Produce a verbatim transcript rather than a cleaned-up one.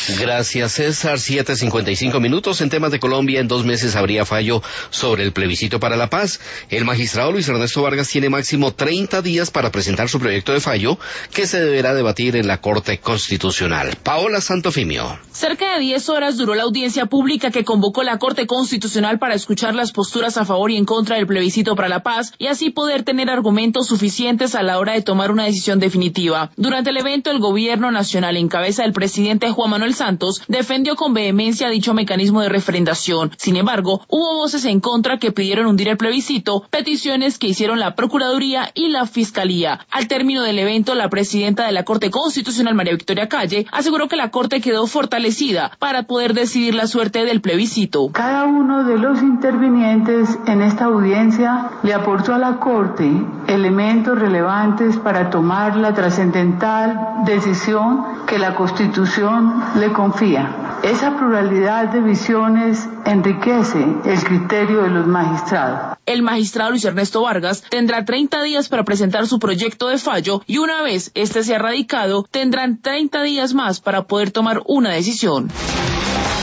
Gracias, César. siete cincuenta y cinco minutos. En temas de Colombia, en dos meses habría fallo sobre el plebiscito para la paz. El magistrado Luis Ernesto Vargas tiene máximo treinta días para presentar su proyecto de fallo, que se deberá debatir en la Corte Constitucional. Paola Santofimio. Cerca de diez horas duró la audiencia pública que convocó la Corte Constitucional para escuchar las posturas a favor y en contra del plebiscito para la paz y así poder tener argumentos suficientes a la hora de tomar una decisión definitiva. Durante el evento, el Gobierno Nacional, en cabeza del presidente Juan Manuel Santos, defendió con vehemencia dicho mecanismo de referendación. Sin embargo, hubo voces en contra que pidieron hundir el plebiscito, peticiones que hicieron la Procuraduría y la Fiscalía. Al término del evento, la presidenta de la Corte Constitucional, María Victoria Calle, aseguró que la Corte quedó fortalecida para poder decidir la suerte del plebiscito. Cada uno de los intervinientes en esta audiencia le aportó a la Corte elementos relevantes para tomar la trascendental decisión que la Constitución le confía. Esa pluralidad de visiones enriquece el criterio de los magistrados. El magistrado Luis Ernesto Vargas tendrá treinta días para presentar su proyecto de fallo y una vez este sea radicado, tendrán treinta días más para poder tomar una decisión.